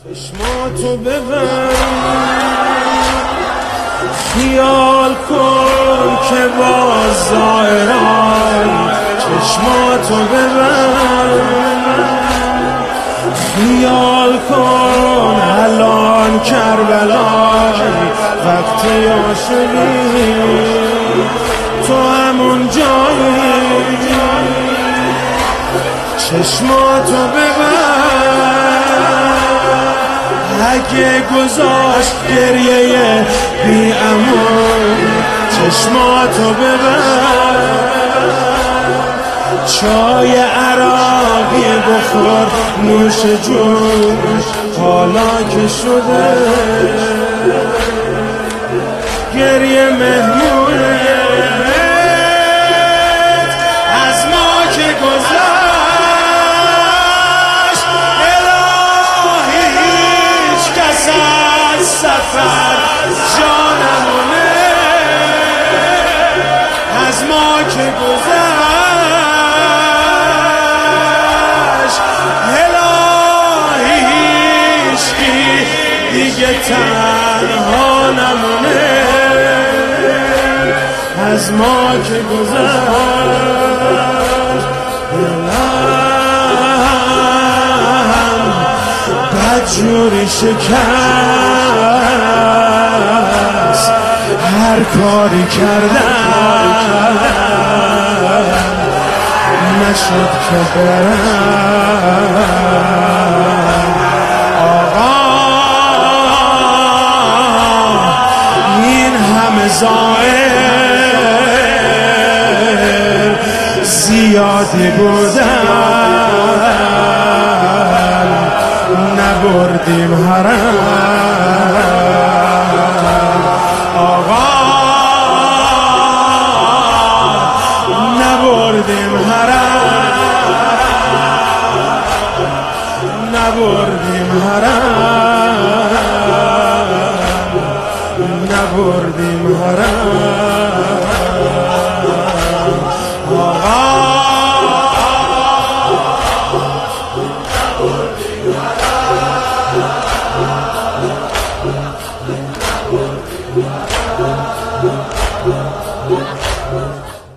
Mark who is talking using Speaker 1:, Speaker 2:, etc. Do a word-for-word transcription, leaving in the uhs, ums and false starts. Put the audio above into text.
Speaker 1: چشماتو ببند خیال کن که باز ظاهران چشماتو ببند خیال کن الان کربلای وقتی عاشقی تو همون جایی چشماتو ببند اگه گذاشت گریه بی امان چشماتو ببند چای عراقی بخور نوش جون حالا که شده گریه مهمونه از ما که گذشت الهی هیچ کس از سفر جانمونه از ما که گذشت الهی هیچکی دیگه تنها نمونه از ما که گذشت دلم بدجوری شکست هر کاری کردم نشد که برم آقا این همه زائر زیادی بودن نبردیم حرم آقا نبردیم حرم نبردیم حرم نبردیم حرم آقا